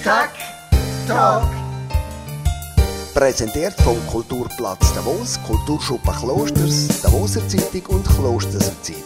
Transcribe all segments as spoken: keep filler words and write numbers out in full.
Tag, Tag. Präsentiert vom Kulturplatz Davos, Kulturschuppen Klosters, Davoser Zeitung und Klosterser Zeitung.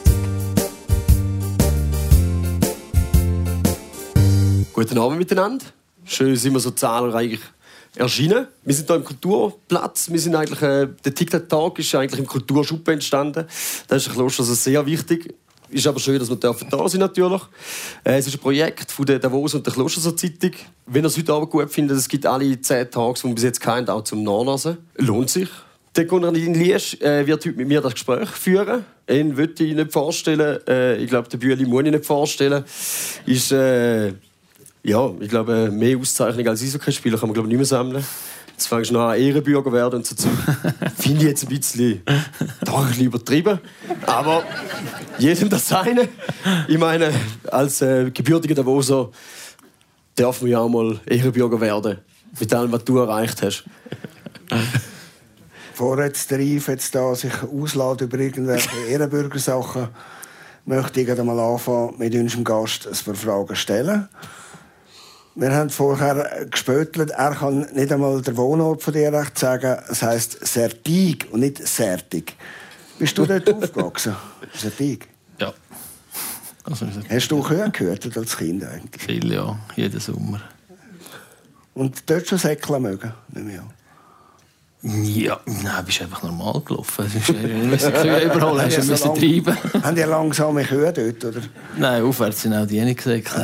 Guten Abend miteinander. Schön sind wir so zahlreich erschienen. Wir sind hier im Kulturplatz. Wir sind eigentlich, äh, der TikTok-Tag ist eigentlich im Kulturschuppen entstanden. Das ist ein Kloster also sehr wichtig. Ist aber schön, dass wir da sind natürlich. Äh, es ist ein Projekt von der Davos und der Klosterser Zeitung. Wenn ihr es heute Abend gut findet, es gibt alle zehn Tage, die wir bis jetzt kennen, auch zum Nachlesen. Lohnt sich. Der Konradin Liesch äh, wird heute mit mir das Gespräch führen. Ihn möchte ich nicht vorstellen. Äh, ich glaube, der Bühli muss ich nicht vorstellen. Ist, äh, ja, ich glaube, mehr Auszeichnung als Eishockeyspieler kann man glaube ich, nicht mehr sammeln. Jetzt fängst du noch an Ehrenbürger werden und so Zeug. Finde ich jetzt ein bisschen, doch ein bisschen übertrieben. Aber jedem das seine. Ich meine, als äh, gebürtiger Davoser darf man ja auch mal Ehrenbürger werden. Mit allem, was du erreicht hast. Bevor jetzt der Reif jetzt da sich auslässt über irgendwelche Ehrenbürgersachen, möchte ich gerade mal anfangen, mit unserem Gast ein paar Fragen stellen. Wir haben vorher gespöttelt, er kann nicht einmal den Wohnort von dir recht sagen. Es heisst Sertig und nicht Sertig. Bist du dort aufgewachsen? Sertig? Ja. Also, hast du Kühe gehört als Kind eigentlich? Viel, ja. Jeden Sommer. Und dort schon säckeln mögen? Nicht mehr. Ja, nein, bist einfach normal gelaufen. Wenn du Kühe überholen hast, musst du treiben. Haben die langsame Kühe dort? Oder? Nein, aufwärts sind auch die nicht gesäckelt.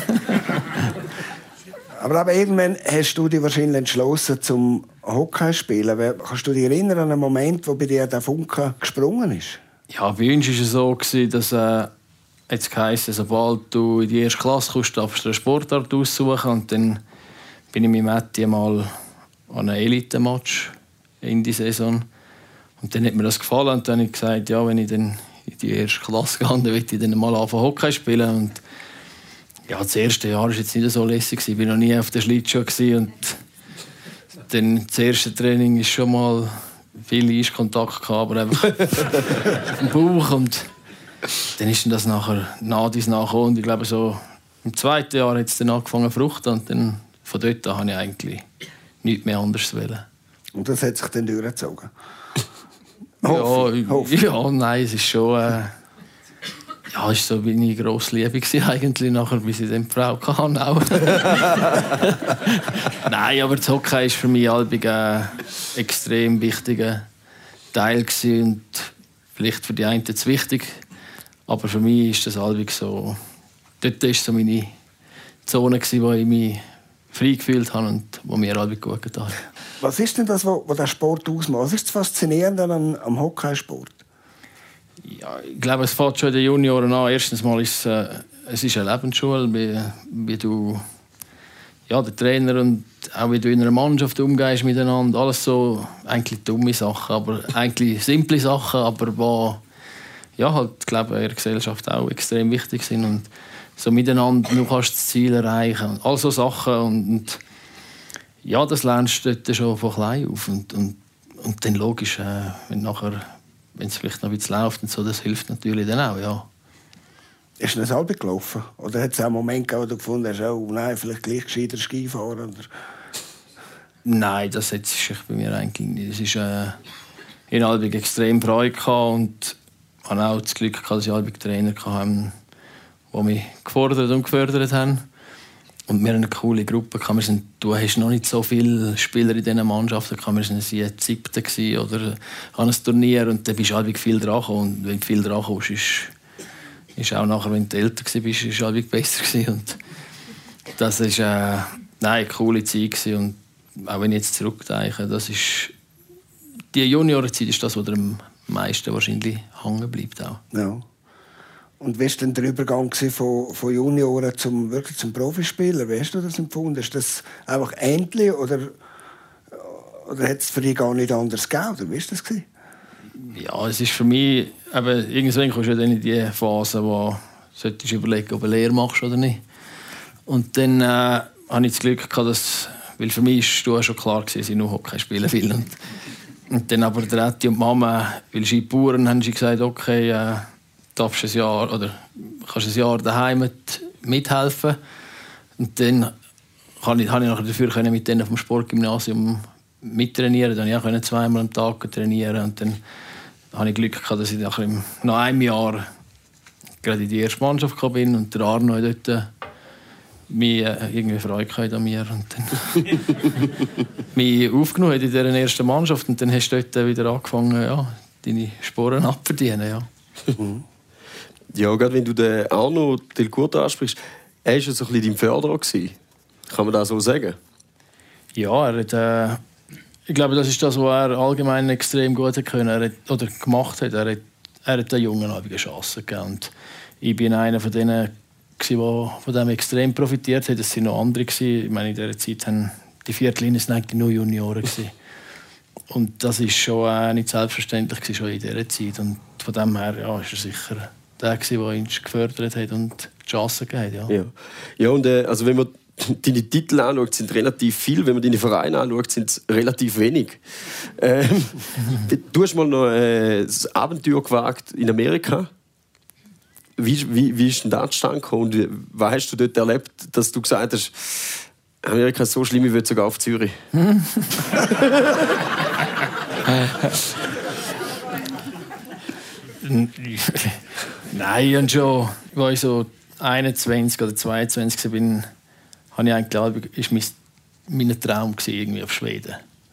Aber, aber irgendwann hast du dich wahrscheinlich entschlossen zum Hockey spielen. Kannst du dich erinnern an einen Moment, wo bei dir der Funke gesprungen ist? Ja, bei uns war es so, dass äh, jetzt heisst, sobald du in die erste Klasse kommst, darfst du eine Sportart aussuchen. Und dann bin ich mit Matti mal an einem Elite-Match in die Saison. Und dann hat mir das gefallen. Und dann habe ich gesagt, ja, wenn ich dann in die erste Klasse gehe, dann will ich dann mal anfangen Hockey spielen. Und ja, das erste Jahr war jetzt nicht so lässig. Ich war noch nie auf der Schlittschuh. Und dann das erste Training ist schon mal viel Eiskontakt gehabt, aber einfach im Bauch. Und dann ist das nachher nach dies nachher. Und ich glaube, so im zweiten Jahr hat es dann angefangen zu fruchten. Und dann, von dort an habe ich eigentlich nichts mehr anderes wollen. Und das hat sich dann durchgezogen? Ja, ja, nein, es ist schon... Äh, ja, es war so meine grosse Liebe eigentlich, nachher, bis ich dann die Frau kann. Auch. Nein, aber das Hockey war für mich ein äh, extrem wichtiger Teil gewesen und vielleicht für die einen zu wichtig, aber für mich ist das Albig so... Dort war so meine Zone, wo ich mich frei gefühlt habe und wo mir Albig gut getan hat. Was ist denn das, was der Sport ausmacht? Was ist das Faszinierende am, am Hockeysport? Ja, ich glaube, es fängt schon in den Junioren an. Erstens mal ist äh, es ist eine Lebensschule, wie, wie du ja, der Trainer und auch wie du in einer Mannschaft umgehst miteinander. Alles so eigentlich dumme Sachen, aber eigentlich simple Sachen, aber die ja, halt, glaube ich, in der Gesellschaft auch extrem wichtig sind. Und so miteinander, du kannst das Ziel erreichen. All so Sachen. Und, und ja, das lernst du dort schon von klein auf. Und, und, und dann logisch, äh, wenn nachher... wenn es vielleicht noch ein bisschen läuft und so, das hilft natürlich dann auch, ja. Ist das selber gelaufen? Oder hat es auch einen Moment gegeben, wo du gefunden hast, oh nein, vielleicht gleich gescheiter Ski fahren? Oder? Nein, das hat sich bei mir eigentlich nicht. Es ist, äh, ich hatte extrem Freude und hatte auch das Glück, dass ich einen Trainer hatte, die mich gefordert und gefördert haben. Und wir hatten eine coole Gruppe. Wir sind, du hast noch nicht so viele Spieler in diesen Mannschaften. Wir waren ein Siebter oder an einem Turnier. Und dann bist du halt viel dran gekommen. Und wenn du viel dran kommst, ist, ist auch nachher, wenn du älter warst, ist halt besser gewesen. Und das war äh, nein, eine coole Zeit. Und auch wenn ich jetzt zurückdenke, das ist, die Juniorenzeit ist das, was dir am meisten wahrscheinlich hängen bleibt. Auch. Ja. Und wie war denn der Übergang von, von Junioren zum, wirklich zum Profispieler? Wie hast du das empfunden? Ist das einfach endlich oder, oder hat es für dich gar nicht anders gegeben? Oder wie war das? Ja, es ist für mich... Eben, irgendwann kommst du dann in die Phase, wo du überlegen, ob du eine Lehre machst oder nicht. Und dann äh, hatte ich das Glück, dass... Weil für mich war schon klar, dass ich nur Hockey spielen will. Und, und dann aber der Eti und die Mama, weil sie Bauern haben sie gesagt, okay... Äh, darfst ein Jahr oder kannst ein Jahr daheim mit, mithelfen und dann kann ich, habe ich nachher dafür können mit denen vom Sportgymnasium mittrainieren. Dann konnte ich auch zweimal am Tag trainieren. Und dann hatte ich Glück gehabt, dass ich nach einem, nach einem Jahr gerade in die erste Mannschaft bin und der Arno dort mich äh, irgendwie Freude an mir und dann mich aufgenommen in dieser ersten Mannschaft und dann hast du dort wieder angefangen, ja, deine Sporen abzuverdienen. Ja. Ja, gerade wenn du den Arno Delcourt ansprichst, er war ja so ein bisschen dein Förderer gewesen. Kann man das so sagen? Ja, er hat, äh, ich glaube, das ist das, was er allgemein extrem gut hat können, er hat, oder gemacht hat. Er hat, er hat den Jungen eine Chance gegeben. Und ich bin einer von denen, die von dem extrem profitiert haben. Das waren noch andere. Ich meine, in dieser Zeit waren die Viertellinien eigentlich nur Junioren. Und das war schon äh, nicht selbstverständlich schon in dieser Zeit. Und von dem her ja, ist er sicher der, der ihn gefördert hat und die Chance gegeben hat. Ja, ja. ja und äh, also wenn man deine Titel anschaut, sind relativ viel. Wenn man deine Vereine anschaut, sind es relativ wenig. Ähm, du hast mal noch äh, das Abenteuer gewagt in Amerika. Wie, wie, wie ist denn das zustande gekommen? Und wie, was hast du dort erlebt, dass du gesagt hast, Amerika ist so schlimm, ich will sogar auf Zürich? Nein, und schon, als ich so einundzwanzig oder zweiundzwanzig war, habe ich eigentlich, ist mein, mein Traum gewesen, irgendwie auf Schweden.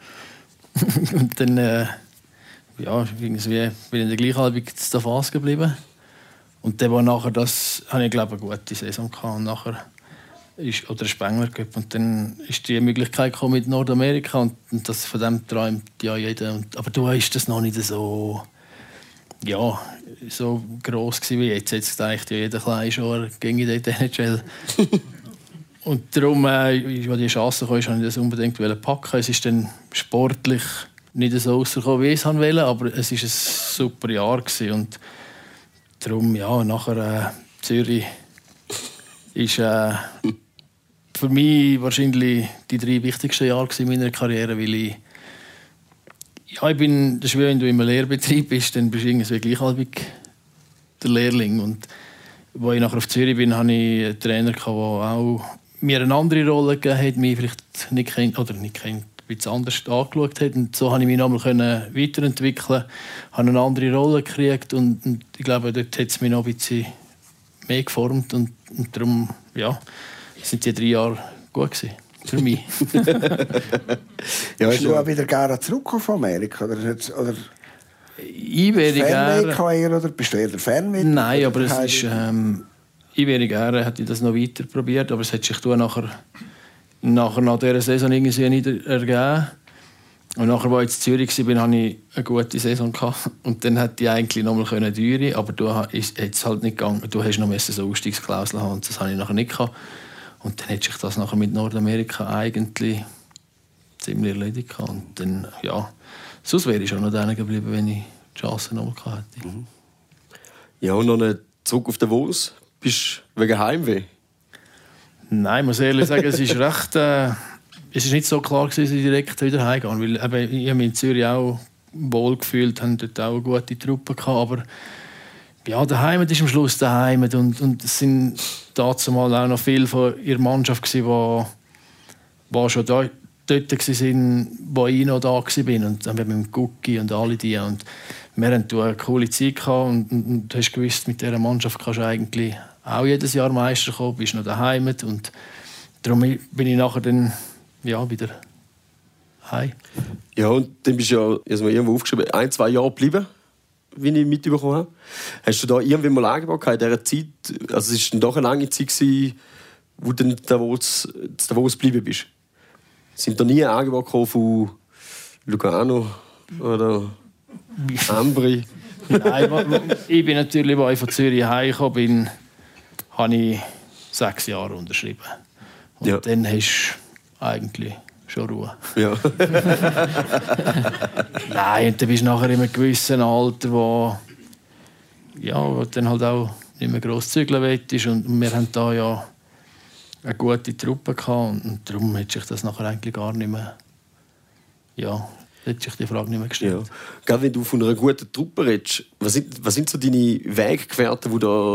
Und dann äh, ja, irgendwie bin ich in der Gleichalbung zu Davos geblieben. Und dann war nachher das, habe ich glaube eine gute Saison gehabt. Und nachher ist, oder ein Spengler Cup. Und dann ist die Möglichkeit gekommen mit Nordamerika und, und das, von dem träumt ja jeder. Und, aber du ist das noch nicht so, ja, so gross gewesen wie jetzt. Jetzt denkt ja jeder kleine schon gegen die N H L. Und darum, äh, als die Chance kam, wollte ich das unbedingt packen. Es ist dann sportlich nicht so rausgekommen, wie ich es wollte, aber es war ein super Jahr gewesen. Und darum, ja, nachher äh, Zürich ist äh, für mich wahrscheinlich die drei wichtigsten Jahre in meiner Karriere, weil ich, ja, ich bin, das ist wie wenn du im Lehrbetrieb bist, dann bist du irgendwie gleichalbig der Lehrling. Und als ich nachher auf Zürich bin, hatte ich einen Trainer, der auch mir eine andere Rolle gegeben hat, mich vielleicht nicht kennt, oder nicht kennt, ein bisschen anders angeschaut hat. Und so konnte ich mich nochmal weiterentwickeln, habe eine andere Rolle gekriegt und, und ich glaube, dort hat es mich noch ein bisschen mehr geformt und, und darum, ja, sind die drei Jahre gut gewesen, für mich. Ja, hast du auch wieder gerne zurückgekommen von Amerika? Oder, oder ich wäre gerne... Oder bist du eher der Fernweh? Nein, aber es ist... Ähm, ich wäre gerne, hätte ich das noch weiter probiert, aber es hat sich nachher, nachher nach dieser Saison irgendwie nicht ergeben. Und nachher, als ich in Zürich war, hatte ich eine gute Saison gehabt. Und dann hätte ich eigentlich noch mal teuer, aber du ist es halt nicht gegangen. Du hast noch so Ausstiegsklausel haben, und das hatte ich nachher nicht gehabt. Und dann hätte sich das nachher mit Nordamerika eigentlich ziemlich erledigt gehabt. Und dann, ja, sonst wäre ich schon noch da geblieben, wenn ich die Chance noch mal hätte. Mhm. Ja, und noch eine zurück auf Davos. Bist du wegen Heimweh? Nein, ich muss ehrlich sagen, es ist recht... Äh, es ist nicht so klar, dass ich direkt wieder heimgehe. Weil eben, ich habe mich in Zürich auch wohl gefühlt, haben dort auch eine gute Truppe gehabt. Aber ja, der Heimat ist am Schluss der Heimat. Und, und es sind dazu mal auch noch viele von ihrer Mannschaft, die, die schon da, dort waren, wo ich noch da war. Und dann mit dem Gucki und alle die. Und wir hatten eine coole Zeit gehabt und, und, und du hast gewusst, mit dieser Mannschaft kannst du eigentlich auch jedes Jahr Meister kommen, bist noch daheim und darum bin ich nachher dann ja, wieder heim. Ja, und dann bist du ja, ich habe irgendwo aufgeschrieben, ein, zwei Jahre geblieben, wie ich mitbekommen habe. Hast du da irgendwie mal angebaut in dieser Zeit? Also es war dann doch eine lange Zeit, wo du in Davos, Davos geblieben bist. Sind da nie ein Angebot von Lugano oder Ambri? Nein, ich bin natürlich, als ich von Zürich heimgekommen bin, habe ich sechs Jahre unterschrieben. Und ja. Dann hast du eigentlich schon Ruhe. Ja. Nein, und dann bist du nachher in einem gewissen Alter, wo, ja, wo du dann halt auch nicht mehr gross zügeln willst. Und wir haben da ja eine gute Truppe gehabt. Und darum hat sich das nachher eigentlich gar nicht mehr... Ja, hat sich die Frage nicht mehr gestellt. Ja. Gerade wenn du von einer guten Truppe redest, was sind, was sind so deine Weggefährten, die da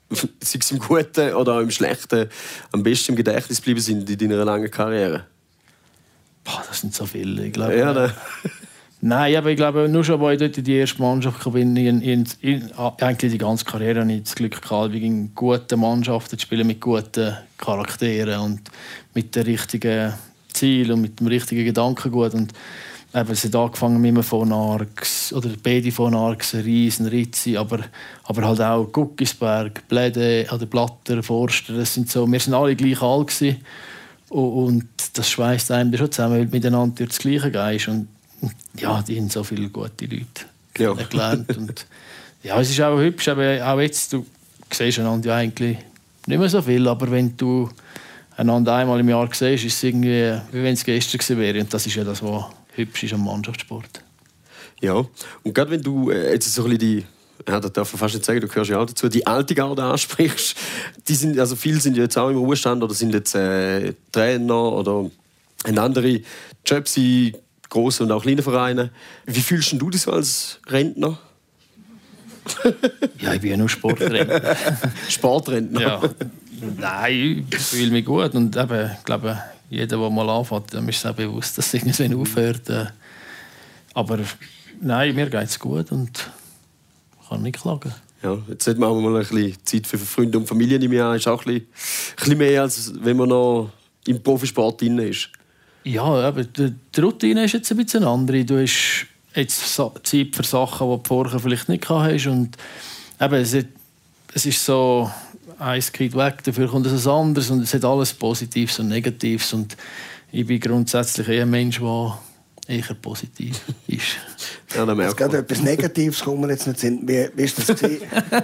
sei es im Guten oder auch im Schlechten, am besten im Gedächtnis geblieben sind in deiner langen Karriere? Boah, das sind so viele. Ich glaube, ja, ne? Nein, aber ich glaube, nur schon, als ich dort in die erste Mannschaft bin, in, in, in, eigentlich die ganze Karriere habe ich das Glück gehabt, in guten Mannschaften zu spielen, mit guten Charakteren und mit dem richtigen Ziel und mit dem richtigen Gedankengut. Und eben, es hat angefangen mit von Arx oder Bedi von Arx, Riesen, Rizzi, aber, aber halt auch Guckisberg, Bläde, oder Blatter, Forster. Das sind so, wir sind alle gleich alt gewesen. Und das schweißt einem schon zusammen, weil miteinander durch das Gleiche gehst. Und ja, die haben so viele gute Leute ja. gelernt. Und ja, es ist auch hübsch, aber auch jetzt, du siehst einander ja eigentlich nicht mehr so viel, aber wenn du einander einmal im Jahr siehst, ist es irgendwie, wie wenn es gestern gewesen wäre. Und das ist ja das, was hübsch ist am Mannschaftssport. Ja, und gerade wenn du äh, jetzt so ein bisschen die, ja, das darf man fast nicht sagen, du gehörst ja auch dazu, die alte Garde ansprichst, die sind, also viele sind ja jetzt auch im Ruhestand oder sind jetzt äh, Trainer oder haben andere Jobs in grossen und auch kleinen Vereinen. Wie fühlst du dich so als Rentner? Ja, ich bin ja nur Sportrentner. Sportrentner? Ja. Nein, ich fühle mich gut. Und eben, ich glaube, jeder, der mal anfängt, dem ist es auch bewusst, dass es irgendwann aufhört. Aber nein, mir geht es gut und ich kann nicht klagen. Ja, jetzt hat man auch mal ein bisschen Zeit für Freunde und Familie im Jahr. Ist auch ein bisschen, ein bisschen mehr, als wenn man noch im Profisport drin ist. Ja, aber die Routine ist jetzt ein bisschen andere. Du hast jetzt Zeit für Sachen, die du vorher vielleicht nicht hast. Und eben, es, ist, es ist so, eins geht weg, dafür kommt etwas anderes. Und es hat alles Positives und Negatives. Und ich bin grundsätzlich eher ein Mensch, der eher positiv ist. Ja, dann es geht etwas Negatives, kommen wir jetzt nicht sind. Wie, wie ist das gewesen?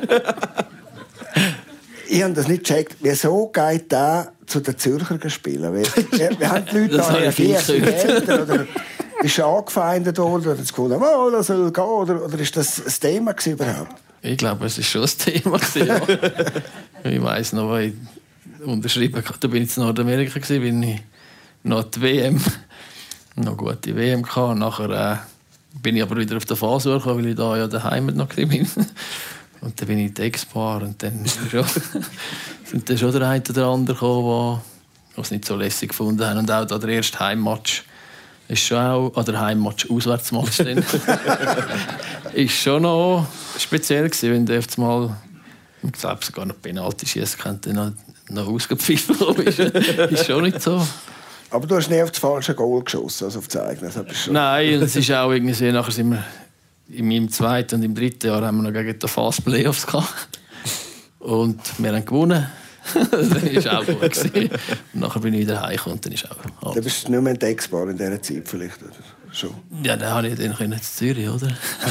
Ich habe das nicht gecheckt. Wieso geht der zu den Zürcher spielen? Wir, wir haben die Leute da reagiert, oder ist er angefeindet worden oder das gefunden, oh, das soll gehen, oder, oder ist das ein Thema überhaupt? Ich glaube, es war schon ein Thema. Ja. Ich weiss noch, weil ich unterschrieben habe, da bin ich in Nordamerika, bin ich noch die W M, noch gute W M gehabt. Nachher äh, bin ich aber wieder auf der Phase gekommen, weil ich da ja daheim noch bin. Und dann bin ich in die Ex-Bar und dann schon, sind dann schon der eine oder andere gekommen, die es nicht so lässig gefunden haben. Und auch da der erste Heimmatch ist schon auch, oder Heimmatch, Auswärtsmatch dann, ist schon noch speziell gewesen, wenn du jetzt mal, ich glaube sogar noch Penalty schießen könnte, noch, noch ausgepfiffen ist. Ist schon nicht so. Aber du hast nie auf das falsche Goal geschossen, also auf das eigene. Nein, es ist auch irgendwie, nachher sind wir in meinem zweiten und im dritten Jahr haben wir noch gegen die Fast Playoffs gehabt. Und wir haben gewonnen. Das war auch gut. Und nachher bin ich wieder heimgekommen und dann ist auch alles. Du bist nicht mehr entdeckbar in dieser Zeit vielleicht, oder? Schon. Ja, dann habe ich dann in Zürich, oder?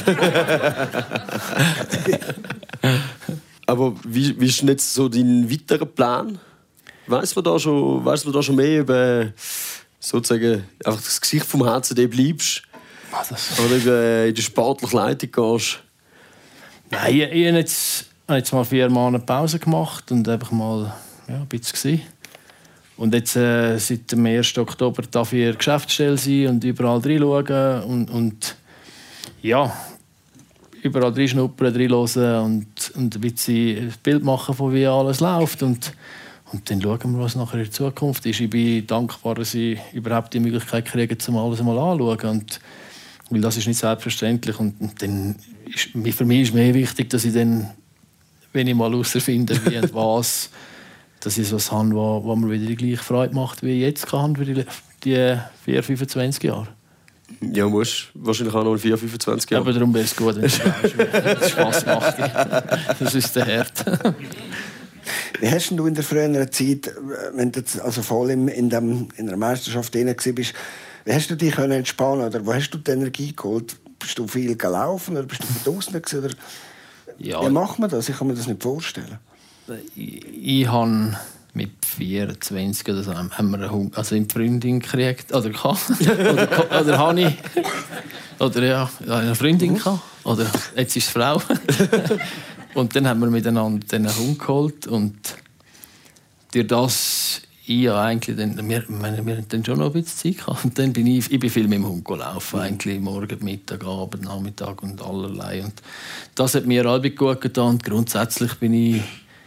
Aber wie, wie ist denn jetzt so dein weiterer Plan? Weiss man da schon, weiss man da schon mehr über sozusagen einfach das Gesicht vom H C D bleibst? Das oder über in die sportliche Leitung gehst? Nein, ich, ich habe jetzt, jetzt mal vier Monate Pause gemacht und einfach mal ja, ein bisschen gesehen. Und jetzt äh, seit dem ersten Oktober darf ich in der Geschäftsstelle sein und überall reinschauen und, und ja, überall reinschnuppern, reinhören und, und ein bisschen ein Bild machen von wie alles läuft. Und, und dann schauen wir, was nachher in der Zukunft ist. Ich bin dankbar, dass ich überhaupt die Möglichkeit kriege, um alles einmal anzuschauen. Und, weil das ist nicht selbstverständlich. Und, und dann ist, für mich ist mehr wichtig, dass ich dann, wenn ich mal herausfinde, wie und was, dass ich etwas habe, was, was mir wieder die gleiche Freude macht, wie ich jetzt kann, für die, die vier, fünfundzwanzig Jahre. Ja, musst wahrscheinlich auch noch vier, fünfundzwanzig Jahre. Aber darum wäre es gut, wenn es Spass macht. Das ist der Herd. Wie hast du in der früheren Zeit, wenn du also voll in, in, dem, in der Meisterschaft drin warst, wie hast du dich entspannen oder wo hast du die Energie geholt? Bist du viel gelaufen oder bist du draußen gewesen, oder ja. Wie macht man das? Ich kann mir das nicht vorstellen. Ich, ich habe mit vierundzwanzig oder so haben wir eine, Hund, also eine Freundin gekriegt oder oder, oder habe ich oder ja eine Freundin gehabt, oder jetzt ist es Frau. Und dann haben wir miteinander den Hund geholt und durch das ich ja eigentlich dann, wir, wir, wir haben dann schon noch ein bisschen Zeit gehabt. Und dann bin ich, ich bin viel mit dem Hund gelaufen, eigentlich morgen, Mittag, Abend, Nachmittag und allerlei. Und das hat mir alle gut getan. Und grundsätzlich bin ich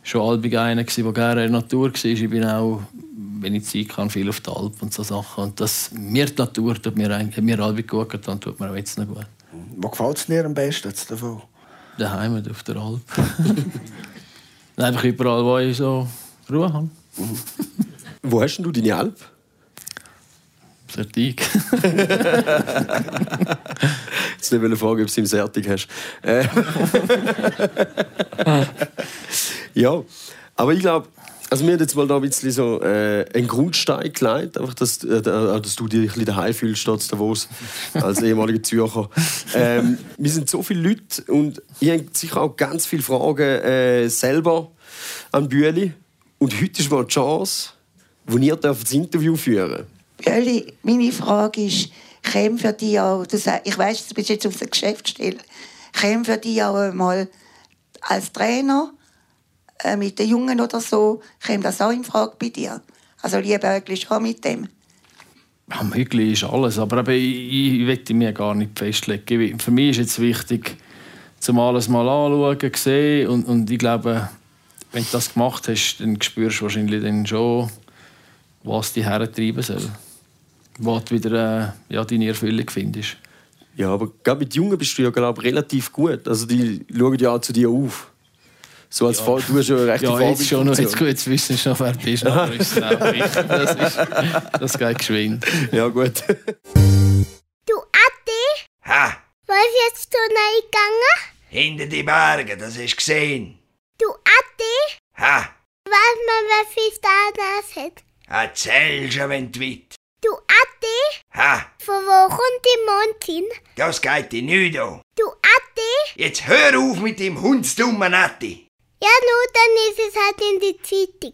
schon allbig einer, der gerne in der Natur war. Ich bin auch, wenn ich Zeit kann, viel auf der Alp und so Sachen. Und das, mir die Natur tut mir, hat mir allbig gut getan, tut mir auch jetzt noch gut. Wo gefällt es dir am besten davon? Daheim auf der Alp. Einfach überall, wo ich so Ruhe habe. Mhm. Wo hast du deine Alp? Sertig. Jetzt nicht eine Frage, ob du im Sertig hast. Äh. Ja, aber ich glaube, also mir hat jetzt mal da ein bisschen so äh, einen Grundstein gelegt, einfach, dass, äh, dass du dich ein bisschen daheim fühlst, statt Davos, als ehemaliger Zürcher. Ähm, wir sind so viele Leute und ich habe sicher auch ganz viele Fragen äh, selber an Büeli. Und heute ist mal die Chance, wo ihr das Interview führen dürft. Büeli, meine Frage ist, käme für dich auch, ich weiss, du bist jetzt auf der Geschäftsstelle, käme für dich auch mal als Trainer äh, mit den Jungen oder so, käme das auch in Frage bei dir? Also lieber eigentlich schon mit dem? Ja, möglich ist alles, aber eben, ich, ich möchte mich gar nicht festlegen. Für mich ist jetzt wichtig, zum alles mal anschauen, sehen und, und ich glaube, wenn du das gemacht hast, dann spürst du wahrscheinlich dann schon, was dich hertreiben soll. Wo du wieder äh, ja, deine Erfüllung findest. Ja, aber gerade mit Jungen bist du ja glaub, relativ gut. Also die schauen ja auch zu dir auf. So als ja. Fall, du hast ja eine rechte ja, jetzt schon noch, jetzt, jetzt wissen wir noch, wer du bist. Aber ist auch wichtig. Das, ist, das geht geschwind. Ja, gut. Du Atti? Ha? Wo ist jetzt so reingegangen? Hinter die Berge, das hast du gesehen. Du Atti? Ha? Weiß man, wer viel da hat? Erzähl schon, wenn du willst. Du Atti? Ha? Von wo kommt die Mond hin? Das geht dir nicht an. Du Atti? Jetzt hör auf mit dem hundsdummen Atti. Ja, nur dann ist es halt in die Zeitung.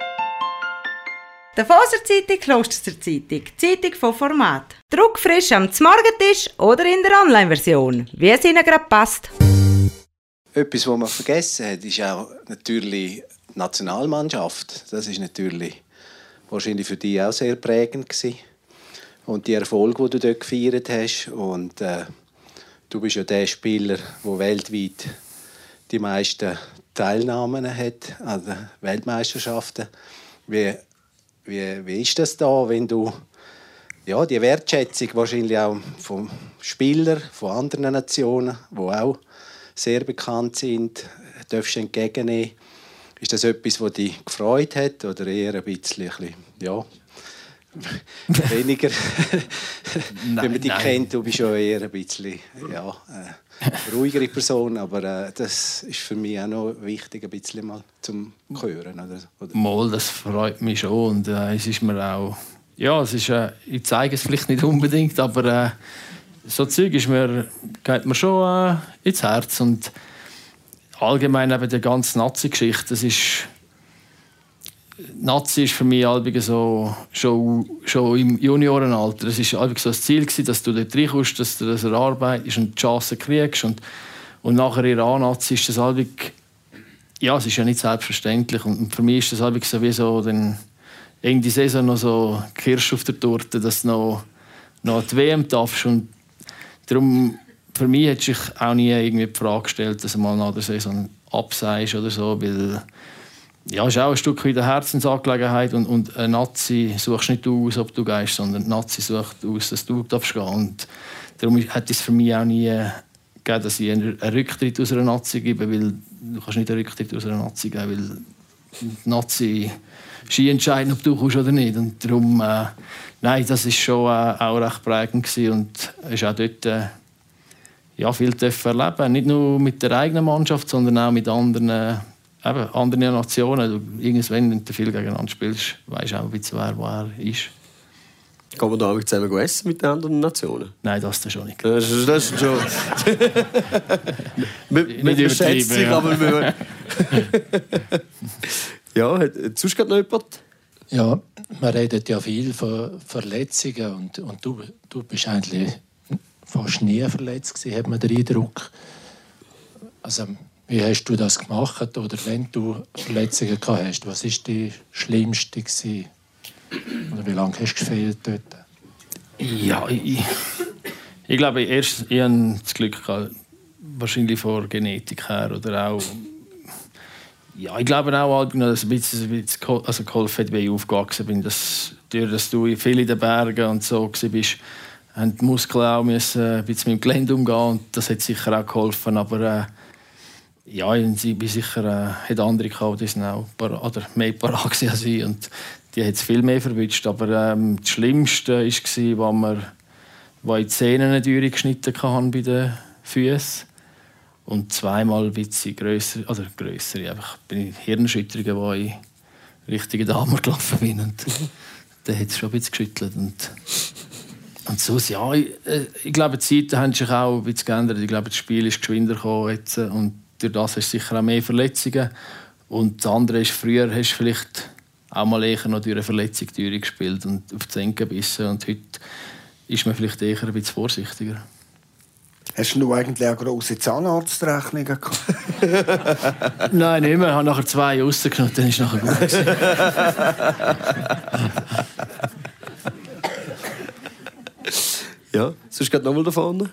Davoser Zeitung, Kloster Zeitung, die Zeitung von Format. Druckfrisch am Morgentisch oder in der Online-Version, wie es Ihnen gerade passt. Etwas, was man vergessen hat, ist auch natürlich die Nationalmannschaft. Das ist natürlich wahrscheinlich für dich auch sehr prägend gewesen. Und die Erfolge, die du dort gefeiert hast. Und äh, du bist ja der Spieler, der weltweit die meisten Teilnahmen hat an den Weltmeisterschaften. Wie, wie, wie ist das da, wenn du ja, die Wertschätzung wahrscheinlich auch von Spielern von anderen Nationen, die auch sehr bekannt sind, darfst du entgegennehmen? Ist das etwas, das dich gefreut hat oder eher ein bisschen, ein bisschen ja, weniger? Nein, wenn man dich nein. kennt, du bist ja eher ein bisschen ja, eine ruhigere Person, aber äh, das ist für mich auch noch wichtig, ein bisschen mal zum Hören. Oder, oder? Mal, das freut mich schon und äh, es ist mir auch, ja, es ist, äh, ich zeige es vielleicht nicht unbedingt, aber äh, so Zeug ist mir, geht mir schon äh, ins Herz und allgemein eben die ganze Nazi-Geschichte, das ist Nazi ist für mich so, schon, schon im Juniorenalter. Es war so das Ziel, dass du dort reinkommst, dass du das erarbeitest und die Chance kriegst. Und, und nachher in A-Nazi ist das halbig, ja, es ist ja nicht selbstverständlich. Und für mich ist das so wie so dann in die Saison noch so Kirsch auf der Torte, dass du noch, noch die W M darfst. Und darum, für mich hat sich auch nie irgendwie die Frage gestellt, dass du mal nach der Saison absagst oder so, weil ja, es ist auch ein Stück weit eine Herzensangelegenheit und, und ein Nazi suchst nicht du aus, ob du gehst, sondern ein Nazi sucht aus, dass du darfst gehen. Und darum hat es für mich auch nie gegeben, dass ich einen Rücktritt aus einer Nazi gebe, weil du kannst nicht einen Rücktritt aus einer Nazi geben, weil die Nazi Ski entscheiden, ob du kommst oder nicht. Und darum, äh, nein, das ist schon äh, auch recht prägend gewesen und ist auch dort äh, ja, viel erleben, nicht nur mit der eigenen Mannschaft, sondern auch mit anderen. Äh, Eben, andere Nationen. Du, irgendwann, wenn du viel gegeneinander spielst, weisst du auch ein bisschen, wer wer ist. Kann man da zusammen essen mit den anderen Nationen? Nein, das ist schon nicht. Das ist, das ist schon... man man überschätzt sich, ja. Aber... Man ja, hat sonst noch jemand? Ja, man redet ja viel von Verletzungen und, und du, du bist eigentlich fast nie verletzt gewesen, hat man den Eindruck. Also, wie hast du das gemacht? Oder wenn du Verletzungen gehabt hast, was war die schlimmste gewesen? Oder wie lange hast du gefehlt dort? Ja, ich, ich glaube, erst, ich hatte das Glück gehabt, wahrscheinlich von Genetik her oder auch Ja, ich glaube auch, dass ein bisschen, ein bisschen also geholfen hat, wie ich aufgewachsen bin. Dass, durch, dass du viel in den Bergen und so warst, haben die Muskeln auch müssen ein bisschen mit dem Gelände umgehen. Und das hat sicher auch geholfen. Aber äh, ja, ich bin sicher, äh, hat andere gehabt, die sind auch para, oder mehr parat als ich. Und die hat es viel mehr verwünscht. Aber ähm, das Schlimmste war, als wir wo ich die Zähne durchgeschnitten hatte bei den Füßen. Und zweimal ein bisschen grösser, oder grösser, einfach bin ich Hirnerschütterungen, wo ich richtige Dame gelaufen bin. Und dann hat es schon ein bisschen geschüttelt. Und, und so, ja, ich, ich glaube, die Zeiten haben sich auch ein bisschen geändert. Ich glaube, das Spiel ist geschwinder gekommen jetzt, und durch das hast du sicher auch mehr Verletzungen. Und das andere ist, früher hast du vielleicht auch mal eher noch durch eine Verletzung durchgespielt und auf die Zähne gebissen. Und heute ist man vielleicht eher ein bisschen vorsichtiger. Hast du eigentlich auch grosse Zahnarztrechnungen gehabt? Nein, nicht mehr. Ich habe nachher zwei rausgenommen, dann war es nachher gut. Ja, sonst geht noch mal da vorne.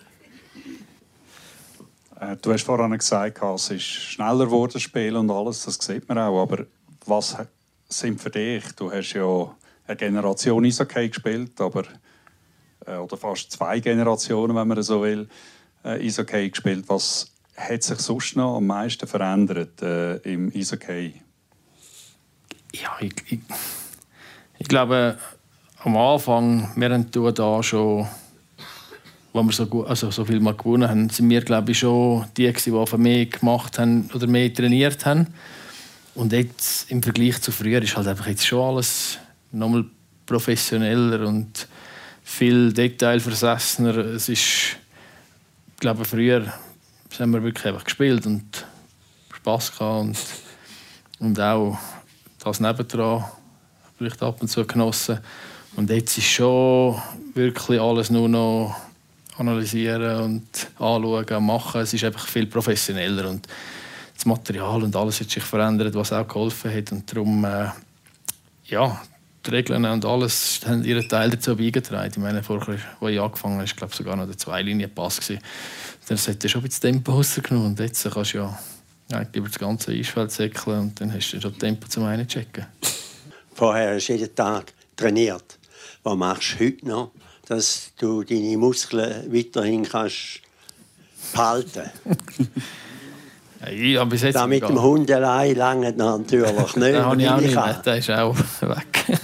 Äh, du hast vorhin gesagt, es ist schneller geworden, das Spiel und alles, das sieht man auch. Aber was sind für dich? Du hast ja eine Generation Eishockey gespielt, aber, äh, oder fast zwei Generationen, wenn man so will. Eishockey gespielt. Was hat sich sonst noch am meisten verändert äh, im Eishockey? Ja, ich, ich, ich glaube, am Anfang, wir haben da schon, wo wir so, gut, also so viel mal gewonnen haben, sind wir, glaube ich, schon die, die mehr gemacht haben oder mehr trainiert haben. Und jetzt im Vergleich zu früher ist halt einfach jetzt schon alles nochmal professioneller und viel detailversessener. Es ist, ich glaube, früher haben wir wirklich einfach gespielt und Spass gehabt und, und auch das nebendran vielleicht ab und zu genossen. Und jetzt ist schon wirklich alles nur noch analysieren und anschauen und machen. Es ist einfach viel professioneller und das Material und alles hat sich verändert, was auch geholfen hat. Und darum, äh, ja, die Regeln und alles haben ihren Teil dazu beigetragen. Ich meine, vorher, als ich angefangen habe, war glaube sogar noch der Zwei-Linien-Pass. Dann hat er schon ein bisschen Tempo rausgenommen. Und jetzt kannst du ja eigentlich über das ganze Eisfeld säckeln und dann hast du schon Tempo zum einen checken. Vorher hast du jeden Tag trainiert. Was machst du heute noch, dass du deine Muskeln weiterhin kannst behalten kannst? Ja, bis jetzt da mit dem Hund allein lange natürlich nicht. Den habe ich auch nicht mehr. Der ist auch weg.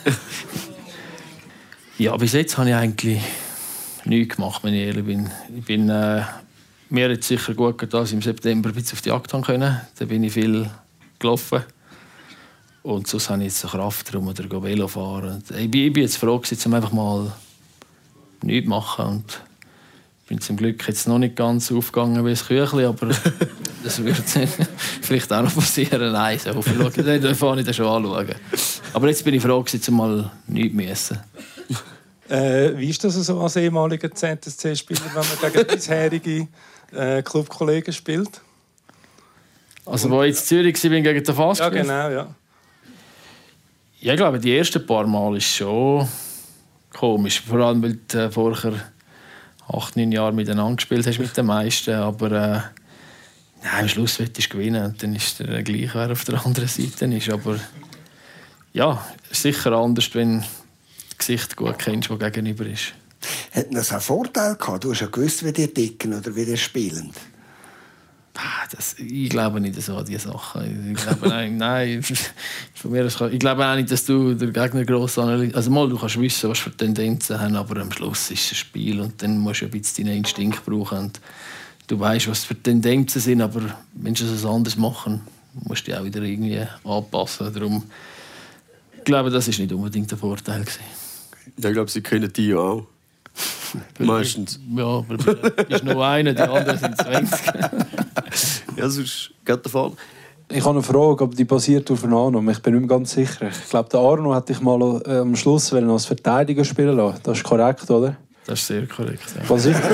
Ja, bis jetzt habe ich eigentlich nichts gemacht, wenn ich ehrlich bin. Ich bin äh, mir jetzt sicher gut getan, dass ich im September ein bisschen auf die Jagd können. Da bin ich viel gelaufen. Und sonst habe ich jetzt Kraft drum oder Velo fahren. Ich bin, ich bin jetzt froh, um einfach mal nichts zu machen. Und ich bin zum Glück jetzt noch nicht ganz aufgegangen wie ein Küchli, aber das wird vielleicht auch noch passieren. Nein, so viel das fahre ich dann schon anschauen. Aber jetzt bin ich froh, um mal nichts zu müssen. Äh, wie ist das so als ehemaliger Z S C-Spieler, wenn man gegen bisherige äh, Clubkollegen spielt? Also, wo ich in Zürich war, gegen den Fass. Ja, genau, ja. Ja, ich glaube, die ersten paar Mal ist schon komisch. Vor allem, weil du äh, vorher acht, neun Jahre miteinander gespielt hast mit den meisten. Aber äh, nein, am Schluss willst du gewinnen. Und dann ist es gleich, wer auf der anderen Seite ist. Aber ja, es ist sicher anders, wenn du das Gesicht gut kennst, das gegenüber ist. Hat das einen Vorteil gehabt? Du hast ja gewusst, wie die ticken oder wie die spielen. Das, ich glaube nicht so an diese Sachen. Ich glaube, nein, nein, von mir aus, ich glaube auch nicht, dass du den Gegner gross analysierst. Also mal, du kannst wissen, was für Tendenzen haben, aber am Schluss ist es ein Spiel und dann musst du ein bisschen deinen Instinkt brauchen. Und du weißt, was für Tendenzen sind, aber wenn sie es anders machen, musst du dich auch wieder irgendwie anpassen. Darum, ich glaube, das ist nicht unbedingt der Vorteil gewesen. Ja, ich glaube, sie können die ja auch. Meistens. Ja, aber du bist nur einer, die anderen sind zwanzig. Ja, sonst geht der Fall. Ich habe eine Frage, aber die basiert auf einer Annahme. Ich bin nicht mehr ganz sicher. Ich glaube, der Arno hat dich mal äh, am Schluss als Verteidiger spielen lassen. Das ist korrekt, oder? Das ist sehr korrekt, ja. Was ist,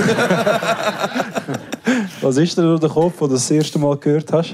Was ist denn durch den Kopf, wo du das, das erste Mal gehört hast?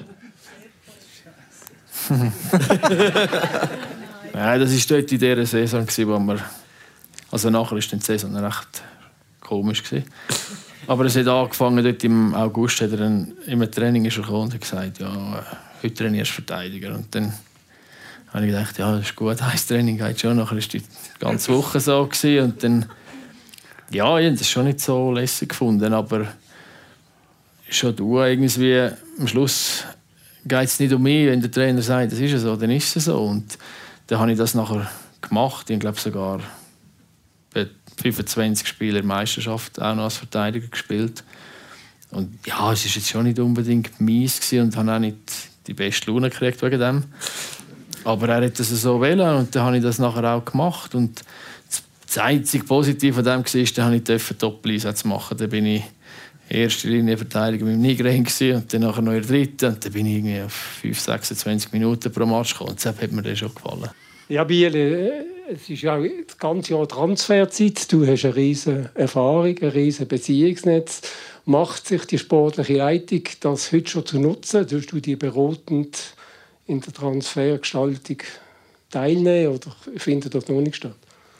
Nein, das war dort in dieser Saison, wo wir... Also nachher war die Saison recht komisch. Aber es hat angefangen, dort im August hat er dann, im Training ist er gekommen und hat gesagt, ja, heute trainierst du Verteidiger. Und dann habe ich gedacht, ja, das ist gut, ein Training geht schon. Nachher war die ganze Woche so. Gewesen. Und dann, ja, ich habe das schon nicht so lässig gefunden, aber schon du irgendwie, am Schluss geht es nicht um mich, wenn der Trainer sagt, das ist so, dann ist es so. Und dann habe ich das nachher gemacht. Ich glaube sogar bei fünfundzwanzig Spielen in der Meisterschaft auch noch als Verteidiger gespielt. Und ja, es war jetzt schon nicht unbedingt mies gewesen und habe auch nicht die beste Laune gekriegt wegen dem. Aber er hat das so wollen und dann habe ich das nachher auch gemacht. Und das einzige Positive an dem war, dass ich Top-Einsätze machen durfte. Da bin ich erste Linie Verteidiger mit dem Nigren und dann nachher noch in der dritten. Und dann bin ich irgendwie auf fünf, sechsundzwanzig Minuten pro Match gekommen. Und das hat mir dann schon gefallen. Ja, Biele, es ist ja das ganze Jahr Transferzeit. Du hast eine riesige Erfahrung, ein riesiges Beziehungsnetz. Macht sich die sportliche Leitung das heute schon zu nutzen? Tust du die beratend in der Transfergestaltung teilnehmen oder findet das noch nicht statt?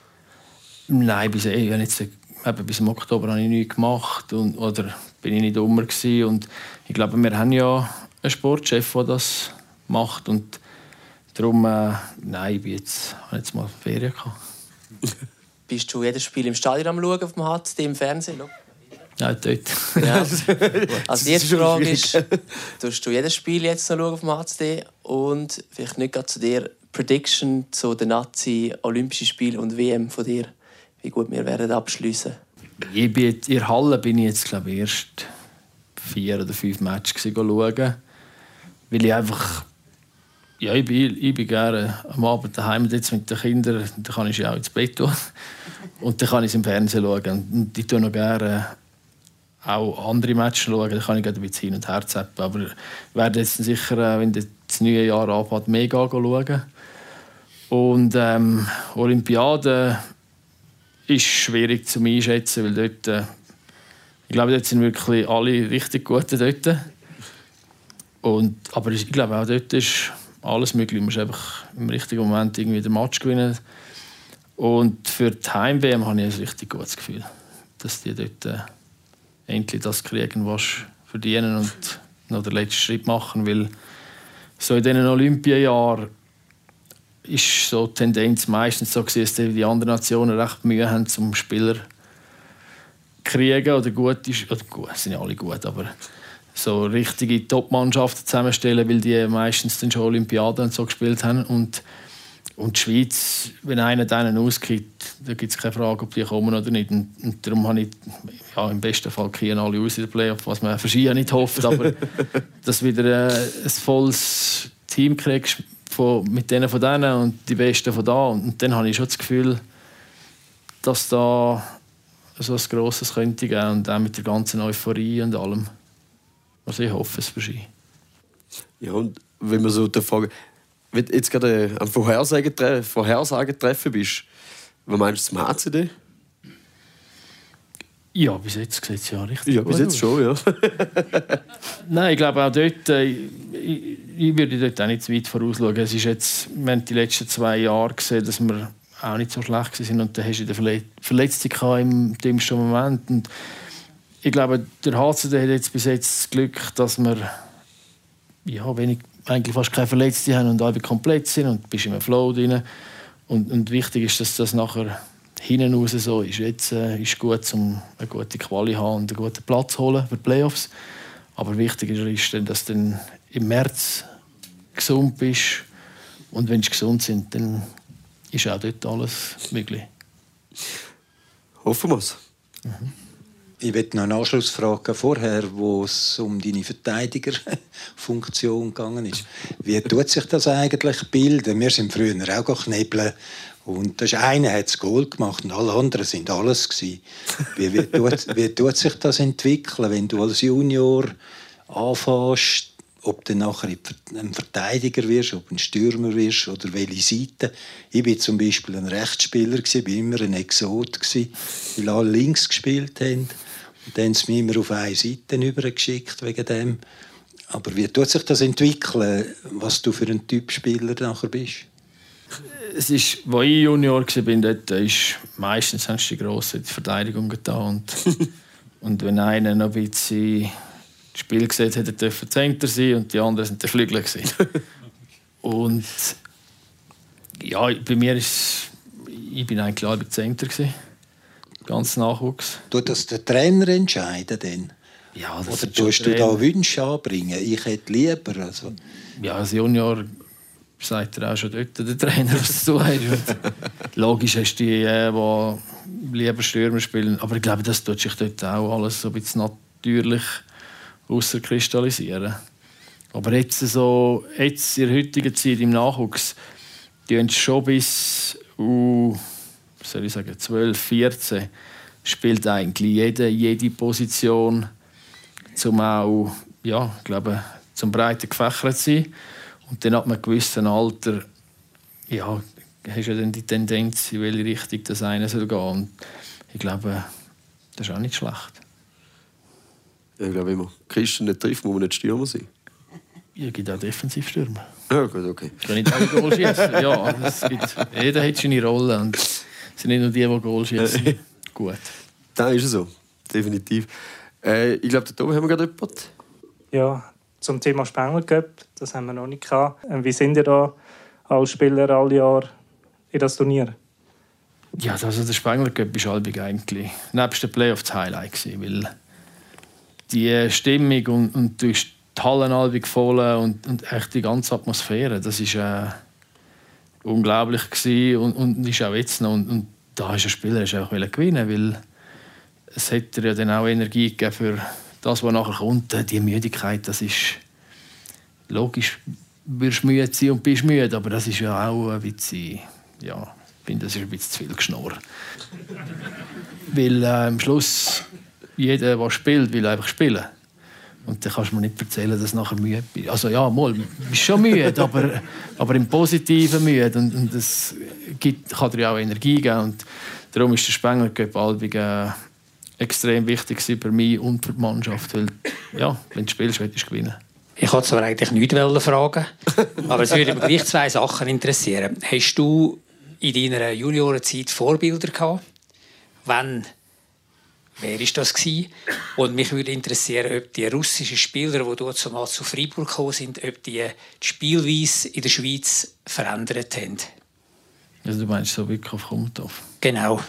Nein, bis, ich jetzt, eben, bis im Oktober habe ich nichts gemacht und, oder bin ich nicht dummer gewesen. Und ich glaube, wir haben ja einen Sportchef, der das macht. Und darum, äh, nein, ich bin jetzt, habe jetzt mal Ferien gehabt. Bist du jedes Spiel im Stadion am Schauen, auf dem H C D im Fernsehen? Oder? Nein, dort. Ja. Also die erste Frage ist, tust du jedes Spiel jetzt noch schauen auf dem H C D? Und vielleicht nicht gerade zu dir, Prediction zu den Nazi Olympischen Spielen und W M von dir, wie gut wir werden abschliessen. Ich bin jetzt, in der Halle bin ich jetzt, glaube ich, erst vier oder fünf Matches schauen. Weil ich einfach... Ja, ich bin, ich bin gerne am Abend daheim jetzt mit den Kindern. Dann kann ich sie auch ins Bett tun. Und dann kann ich es im Fernsehen schauen. Und ich schaue noch gerne auch andere Matches schauen. Dann kann ich ein bisschen hin und her zappen. Aber ich werde jetzt sicher, wenn das neue Jahr anfängt, mega schauen. Und ähm, Olympiade ist schwierig zu einschätzen, weil dort, äh, ich glaube, dort sind wirklich alle richtig Gute dort. Und, aber ich glaube, auch dort ist alles möglich. Man muss einfach im richtigen Moment irgendwie den Match gewinnen. Und für die Heim-W M habe ich ein richtig gutes Gefühl, dass die dort äh, endlich das kriegen, was sie verdienen und noch den letzten Schritt machen. Weil so in diesen Olympiajahren ist so die Tendenz meistens so gewesen, dass die anderen Nationen recht Mühe haben, zum Spieler zu kriegen oder gut ist. Oder gut, sind ja alle gut, aber so richtige Top-Mannschaften zusammenstellen, weil die meistens dann schon Olympiaden und so gespielt haben. Und, und die Schweiz, wenn einer denen auskippt, da gibt es keine Frage, ob die kommen oder nicht. Und, und darum habe ich ja, im besten Fall kriegen alle aus in den Playoff, was man für Ski nicht hofft, aber dass du wieder äh, ein volles Team kriegst von, mit denen von denen und die Besten von da. Und, und dann habe ich schon das Gefühl, dass da so etwas Grosses könnte geben und auch mit der ganzen Euphorie und allem. Also ich hoffe es für Sie. Ja, und wenn man so die Frage, wenn du jetzt gerade am Vorhersagen, tre Vorhersagen treffen bist, was meinst du zum H C D? Ja, bis jetzt sieht es ja richtig Ja, gut bis jetzt aus. schon, ja. Nein, ich glaube auch dort, äh, ich, ich würde dort auch nicht zu weit vorausschauen. Es ist jetzt, wir haben die letzten zwei Jahre gesehen, dass wir auch nicht so schlecht waren und dann hast du den Verle Verletzung im dümmsten Moment. Und ich glaube, der H C D hat jetzt bis jetzt das Glück, dass wir ja, wenig, eigentlich fast keine Verletzten haben und alle komplett sind und du bist im Flow drin. Und, und wichtig ist, dass das nachher hinten raus so ist. Jetzt äh, ist gut, um eine gute Quali zu haben und einen guten Platz zu holen für die Playoffs. Aber wichtiger ist, dass du dann im März gesund bist. Und wenn sie gesund sind, dann ist auch dort alles möglich. Hoffen wir es. Mhm. Ich möchte noch eine Anschlussfrage vorher, wo es um deine Verteidigerfunktion gegangen ist. Wie tut sich das eigentlich bilden? Wir sind früher auch knebeln und das einer hat das Goal gemacht und alle anderen sind alles gewesen. Wie, wie, tut, wie tut sich das entwickeln, wenn du als Junior anfängst, ob du nachher ein Verteidiger wirst, ob ein Stürmer wirst oder welche Seite? Ich war zum Beispiel ein Rechtsspieler, ich war immer ein Exot, weil alle links gespielt haben. Und dann haben sie mich immer auf eine Seite übergeschickt wegen dem. Aber wie tut sich das entwickeln, was du für ein Typ Spieler nachher bist? Es ist, als ich Junior war, dort ist meistens haben die Grossen die Verteidigung getan. Und Und wenn einer noch ein bisschen das Spiel gesehen hat, hätte er Center sein und die anderen sind der Flügel gewesen. Und ja, bei mir ist ich bin eigentlich klar bei Center gewesen. Ganz Nachwuchs. Tut das der Trainer entscheiden denn? Ja, das Oder tust du da Wünsche anbringen? Ich hätte lieber. Also. Ja, als Junior sagt er auch schon dort, der Trainer, was du hast. Logisch hast du die, die lieber Stürmer spielen. Aber ich glaube, das tut sich dort auch alles so ein bisschen natürlich herauskristallisieren. Aber jetzt, so, jetzt in der heutigen Zeit im Nachwuchs, die haben schon bis uh, soll ich sagen, zwölf, vierzehn spielt eigentlich jede, jede Position, zum auch, ja, ich glaube, zum breiten gefächert zu sein. Und dann ab einem gewissen Alter, ja, hast du ja dann die Tendenz, in welche Richtung das eine soll gehen. Und ich glaube, das ist auch nicht schlecht. Ja, ich glaube, wenn man Christen nicht trifft, muss man nicht Stürmer sein. Ja, es gibt auch Defensivstürmer. Ja, gut, okay. Ich kann nicht alle Goal schießen. Ja, es gibt, jeder hat seine Rolle. Und es sind nicht nur die, die Goal schießen. Gut. Das ist so, definitiv. Äh, ich glaube, da oben haben wir gerade jemanden. Ja, zum Thema Spengler Cup, das haben wir noch nicht gehabt. Wie sind ihr da als Spieler alle Jahre in das Turnier? Ja, also der Spengler Cup war eigentlich nebst dem Playoff das Highlight gewesen, weil die Stimmung und, und die Hallen alle voll und, und echt die ganze Atmosphäre, das war äh, unglaublich gewesen und, und ist auch jetzt noch. Und, und da ist ein Spieler auch gewinnen, weil es hätte ja dann auch Energie gegeben für das, was nachher kommt. Die Müdigkeit, das ist logisch, du wirst müde sein und bist müde, aber das ist ja auch ein bisschen, ja, ich finde, das ist ein bisschen zu viel Geschnurr. Weil äh, am Schluss jeder, der spielt, will einfach spielen. Und dann kannst du mir nicht erzählen, dass du nachher müde bist. Also ja, mal, du bist schon müde, aber, aber im Positiven müde. Und, und das gibt, kann dir ja auch Energie geben. Und darum ist der Spengler Cup Albig äh, extrem wichtig für mich und für die Mannschaft. Weil, ja, wenn du spielst, willst du gewinnen. Ich wollte zwar eigentlich nichts fragen, aber es würde mich gleich zwei Sachen interessieren. Hast du in deiner Juniorenzeit Vorbilder gehabt? Wenn, wer war das gewesen? Und mich würde interessieren, ob die russischen Spieler, die dort zumal zu Freiburg gekommen sind, ob die die Spielweise in der Schweiz verändert haben. Also du meinst so wirklich auf Kumtov? Genau.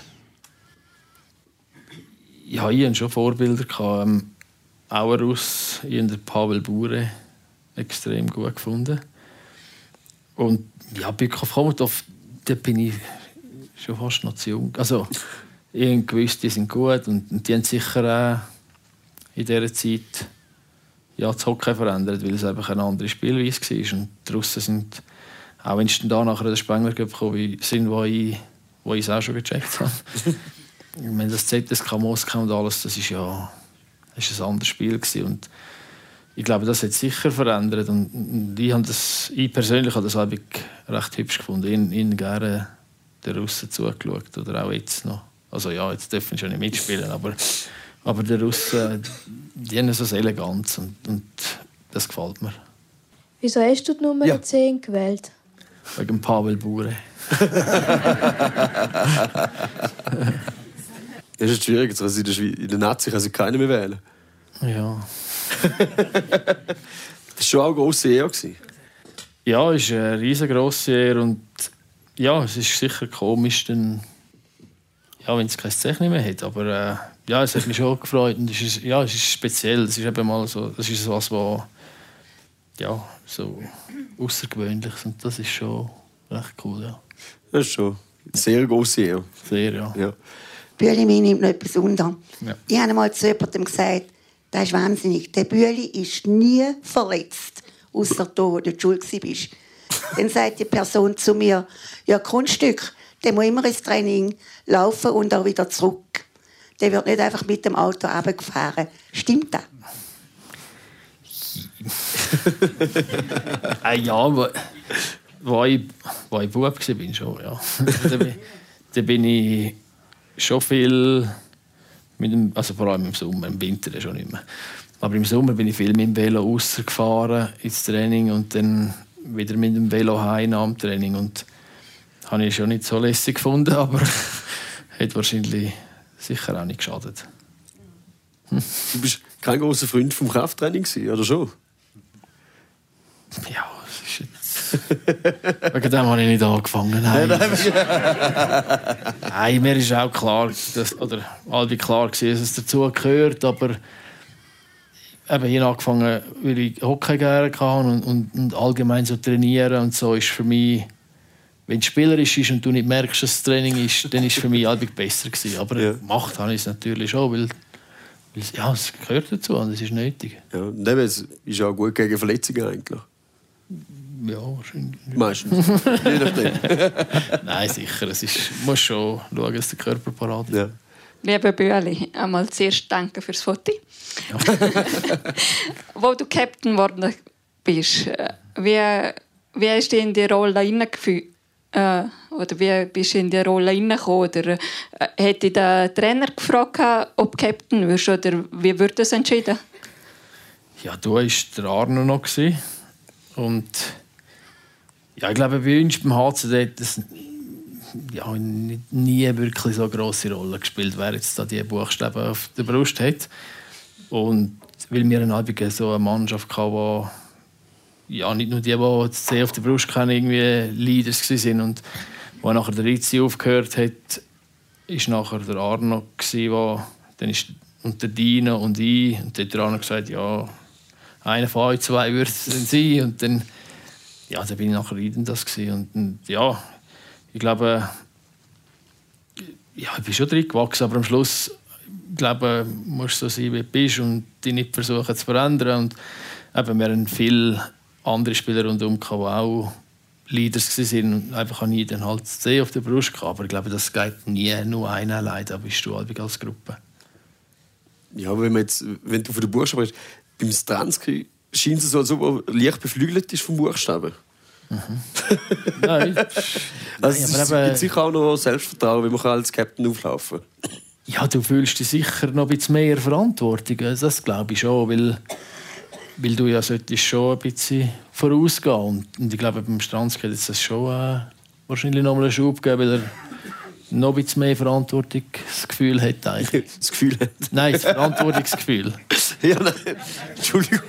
Ja, ich hatte schon Vorbilder gehabt. Ähm, auch ein Russ, ich habe den Pavel Bure extrem gut gefunden. Und ja, Bykov Komotov, da bin ich schon fast noch zu jung. Also, ich habe gewusst, die sind gut und, und die haben sicher auch in dieser Zeit ja, das Hockey verändert, weil es einfach eine andere Spielweise war. Und die Russen sind, auch wenn es dann nachher den Spengler gekommen sind, wo ich, wo ich es auch schon gecheckt habe. Ich meine, das Z S K Moskau und alles, das ist ja das ist ein anderes Spiel gewesen. Und ich glaube, das hat sicher verändert. Und, und ich, habe das, ich persönlich habe das recht hübsch gefunden. Ich, ich habe gerne den Russen zugeschaut. Oder auch jetzt noch. Also ja, jetzt dürfen sie ja nicht mitspielen. Aber, aber die Russen, die haben so eine Eleganz. Und, und das gefällt mir. Wieso hast du die Nummer ja. zehn gewählt? Wegen Pavel Bure. Das ist schwierig, jetzt in der, Schweiz, in der Nazi kann sie keinen mehr wählen. Ja. Das war schon auch eine grosse Ehre. Ja, es ist eine riesengroße Ehre. Und ja, es ist sicher komisch, dann, ja, wenn es kein Zeichen mehr hat. Aber äh, ja, es hat mich schon gefreut. Und es ist, ja, es ist speziell. Es ist eben mal so, das ist was, was ja, so außergewöhnlich ist. Und das ist schon recht cool. Ja. Das ist schon eine sehr grosse Ehre. Sehr, ja. ja. Bühli, mir nimmt noch etwas unter. Ja. Ich habe einmal zu jemandem gesagt, das ist wahnsinnig. Der Bühli ist nie verletzt, außer da, wo du in der Schule warst. Dann sagt die Person zu mir, ja, Kunststück, der muss immer ins Training laufen und auch wieder zurück. Der wird nicht einfach mit dem Auto runtergefahren. Stimmt das? äh, ja, wo, wo ich, wo ich Bub war, schon, ja. da, bin, da bin ich schon viel, mit dem, also vor allem im Sommer, im Winter schon nicht mehr. Aber im Sommer bin ich viel mit dem Velo rausgefahren ins Training und dann wieder mit dem Velo heim nach dem Training. Und das habe ich schon nicht so lässig gefunden, aber hat wahrscheinlich sicher auch nicht geschadet. Du bist kein großer Freund vom Krafttraining, oder schon? Ja, das ist jetzt... Wegen dem habe ich nicht angefangen. Nein, Nein mir ist auch klar, dass, oder Albi klar gewesen, dass es dazu gehört, aber eben, ich habe angefangen, weil ich Hockey gerne kann und, und, und allgemein so trainieren und so ist für mich, wenn es spielerisch ist und du nicht merkst, dass es Training ist, dann ist es für mich Albi besser gewesen. Aber ja. Gemacht habe ich es natürlich schon, weil, weil es, ja, es gehört dazu und es ist nötig. Ja, und eben, es ist auch gut gegen Verletzungen eigentlich. Ja, wahrscheinlich. Meistens. Je nachdem. Nein, sicher. Es ist, du musst schon schauen, dass der Körper parat ist. Ja. Liebe Büeli, einmal zuerst danke fürs Foto. Ja. Wo du Captain geworden bist, wie, wie hast du in die Rolle hineingefühlt? Äh, oder wie bist du in die Rolle hineingekommen? Oder äh, hätte der Trainer gefragt, ob du Captain wirst? Oder wie wird das entschieden? Ja, du warst der Arno noch. Und ja, ich glaube, bei uns beim H C D hat das ja, nie wirklich so eine grosse Rolle gespielt, wer jetzt da die Buchstaben auf der Brust hat. Und weil wir in Albigen so eine Mannschaft hatten, die ja, nicht nur die, die das C auf der Brust kennen, irgendwie Leaders waren. Und als nachher der Rizzi aufgehört hat, war nachher der Arno, der, dann ist, und der Dino und ich. Und dann hat der Arno gesagt, ja, einer von euch zwei würde es sein. Und dann, ja, dann bin ich nachher in das gewesen. Und, und ja, ich glaube, ja, ich bin schon drin gewachsen, aber am Schluss, ich glaube, musst du so sein, wie du bist und dich nicht versuchen zu verändern. Und eben, wir haben viele andere Spieler rundherum, die auch Leaders waren und einfach nie dann halt das C auf der Brust gehabt. Aber ich glaube, das geht nie nur einer allein, da bist du halt als Gruppe. Ja, aber wenn, man jetzt, wenn du von der Buchstaben sprichst, beim Stransky scheint es so, als ob er leicht beflügelt ist vom Buchstaben. Mhm. Nein. Also Nein, es gibt sicher auch noch Selbstvertrauen, wie man als Captain auflaufen kann. Ja, du fühlst dich sicher noch ein bisschen mehr Verantwortung. Das glaube ich schon, weil, weil du ja solltest schon ein bisschen vorausgehen. Und, und ich glaube, beim Stransky hat es schon äh, wahrscheinlich noch mal einen Schub gegeben, weil er noch ein bisschen mehr Verantwortungsgefühl hat. Eigentlich. Das Gefühl hat? Nein, das Verantwortungsgefühl. Ja, nein. Entschuldigung.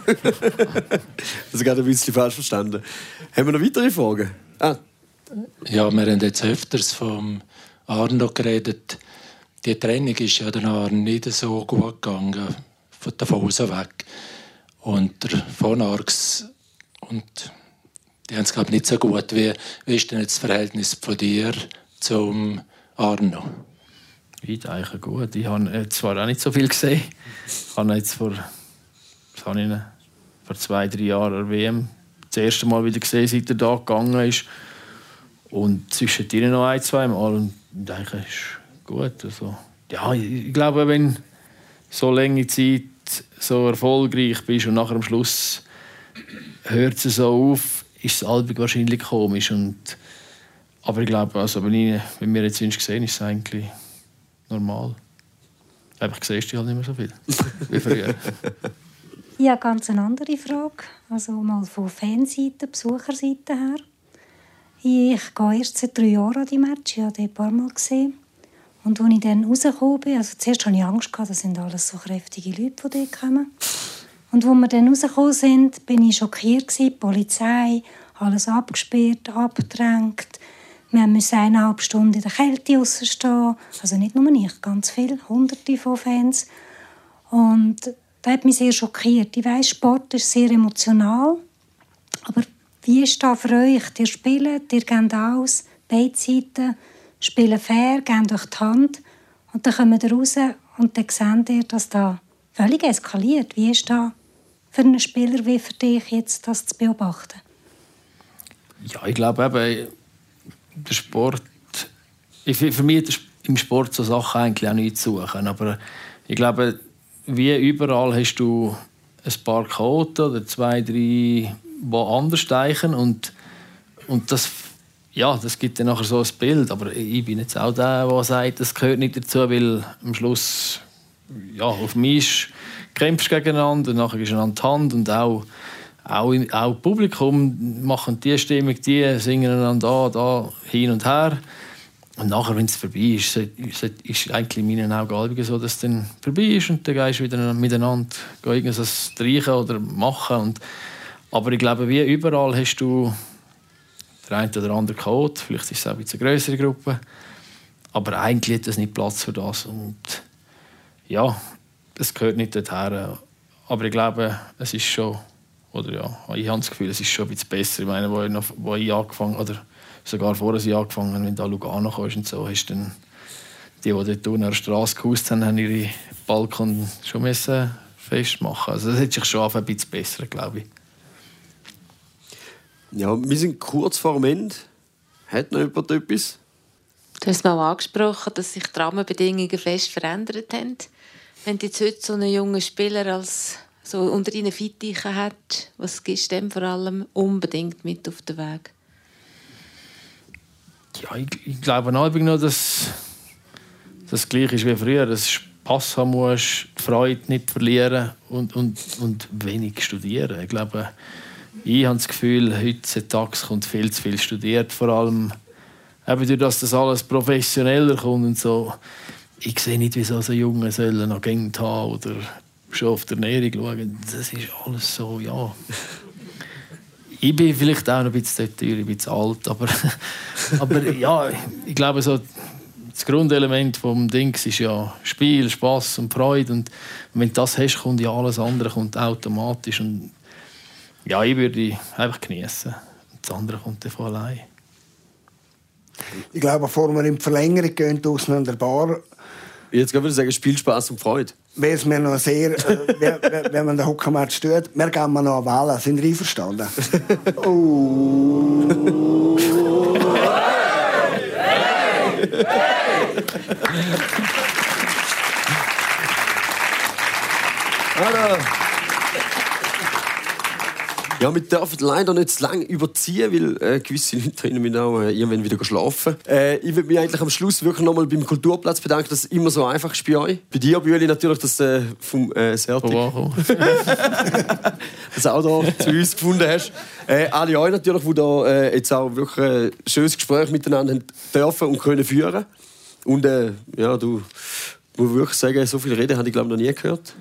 Das habe ich ein bisschen falsch verstanden. Haben wir noch weitere Fragen? Ah. Ja, wir haben jetzt öfters vom Arno geredet. Die Training ist ja den Arno nicht so gut gegangen, von der Hause weg. Und der Von Arx, und die haben es, glaube ich, nicht so gut. Wie, wie ist denn jetzt das Verhältnis von dir zum Arno? Ich denke gut. Ich habe zwar auch nicht so viel gesehen. Ich habe jetzt vor, was habe ich, vor zwei, drei Jahren an der W M das erste Mal wieder gesehen, seit er da gegangen ist. Und zwischendrin noch ein, zwei Mal. Und ich denke, es ist gut. Also, ja, ich glaube, wenn du so lange Zeit so erfolgreich bist und nachher am Schluss hört es so auf, ist es Albig wahrscheinlich komisch. Und, aber ich glaube, also, wenn, ich, wenn wir jetzt gesehen, ist es eigentlich normal. Einfach siehst du halt nicht mehr so viel wie früher. Ja, ganz eine andere Frage. Also mal von Fanseite, Besucherseite her. Ich gehe erst seit drei Jahren an die Match. Ich habe die ein paar Mal gesehen. Und als ich dann rausgekommen bin, also zuerst hatte ich Angst, das sind alles so kräftige Leute, die dort kommen. Und als wir dann rausgekommen sind, bin ich schockiert. Die Polizei, alles abgesperrt, abgedrängt. Wir mussten eineinhalb Stunden in der Kälte rausstehen. Also nicht nur ich, ganz viele, hunderte von Fans. Und das hat mich sehr schockiert. Ich weiss, Sport ist sehr emotional. Aber wie ist das für euch? Ihr spielt, ihr geht aus, beide Seiten, spielen fair, gehen durch die Hand. Und dann kommt ihr raus und dann seht ihr, dass das völlig eskaliert. Wie ist das für einen Spieler wie für dich, jetzt das zu beobachten? Ja, ich glaube eben, der Sport, für mich ist im Sport so Sachen eigentlich auch nicht zu suchen. Aber ich glaube, wie überall hast du ein paar Chaoten oder zwei, drei, die anders steigen. Und, und das, ja, das gibt dann nachher so ein Bild. Aber ich bin jetzt auch der, der sagt, das gehört nicht dazu, weil am Schluss ja, auf mich kämpfst du gegeneinander, und nachher gehst du an die Hand und auch Auch im auch Publikum machen die Stimmung, die singen einander da, da, hin und her. Und nachher, wenn es vorbei ist, ist eigentlich in meinen Augen so, dass es dann vorbei ist und dann gehst du wieder miteinander irgendwas streichen oder machen. Und, aber ich glaube, wie überall hast du der eine oder andere Chaot, vielleicht ist es auch ein bisschen eine grössere Gruppe, aber eigentlich hat es nicht Platz für das. Und ja, es gehört nicht dorthin. Aber ich glaube, es ist schon, oder ja, ich habe das Gefühl, es ist schon ein bisschen besser. Ich meine, wo ich, noch, wo ich angefangen oder sogar vorher sie angefangen, wenn du da Lugano kommst und so, hast dann die, die dort unten an der Straße gehaust haben, haben ihre Balkon schon müssen festmachen. Also das hat sich schon ein bisschen besser, glaube ich. Ja, wir sind kurz vor dem Ende. Hat noch jemand etwas? Du hast mal angesprochen, dass sich die Rahmenbedingungen fest verändert haben. Wenn du jetzt heute so einen jungen Spieler als so unter deinen Fittichen hat, was gibst du dem vor allem unbedingt mit auf den Weg? Ja, ich, ich glaube noch, dass das gleich ist wie früher. Dass du Spass haben musst, die Freude nicht verlieren und, und, und wenig studieren. Ich glaube, ich habe das Gefühl, heutzutage kommt viel zu viel studiert. Vor allem eben durch das, das alles professioneller kommt und so. Ich sehe nicht, wieso so Junge sollen noch Gänge haben oder schon auf die Ernährung schauen. Das ist alles so, ja. Ich bin vielleicht auch noch ein bisschen teuer, ein bisschen alt, aber, aber ja, ich glaube, so das Grundelement des Dings ist ja Spiel, Spass und Freude. Und wenn du das hast, kommt ja alles andere kommt automatisch. Und ja, ich würde einfach genießen. Und das andere kommt dann von allein. Ich glaube, bevor wir in die Verlängerung gehen, draussen an der Bar, jetzt würde ich sagen, Spiel, Spass und Freude. Wäre es mir noch sehr, äh, wenn man den Hockeymatch tut, wir gehen mal noch wählen. Sind Sie einverstanden? Oh. Hallo. Ja, wir dürfen leider nicht zu lange überziehen, weil äh, gewisse Leute drinnen müssen auch äh, irgendwann wieder schlafen. Äh, ich würde mich eigentlich am Schluss wirklich noch mal beim Kulturplatz bedanken, dass es immer so einfach ist bei euch. Bei dir, Bühli, natürlich, dass äh, vom äh, Sertik das auch da zu uns gefunden hast. Äh, alle euch natürlich, die da äh, jetzt auch wirklich ein schönes Gespräch miteinander haben dürfen und können führen. Und äh, ja, du muss wirklich sagen, so viel Reden habe ich glaube noch nie gehört.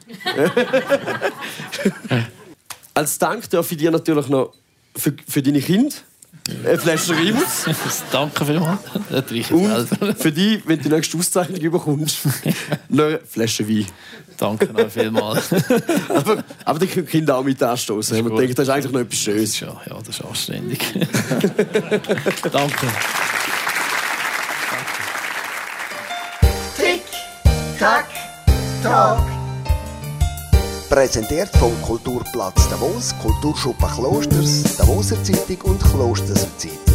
Als Dank darf ich dir natürlich noch für, für deine Kinder eine Flasche Wein. Danke vielmals. Und für dich, wenn du die nächste Auszeichnung bekommst, noch eine Flasche Wein. Danke noch vielmals. aber, aber die Kinder auch mit anstoßen. Man denkt, das ist eigentlich noch etwas Schönes. Ja, ja, das ist anständig. Danke. Tick, Tack, Talk. Präsentiert vom Kulturplatz Davos, Kulturschuppen Klosters, Davoser Zeitung und Klosterser Zeitung.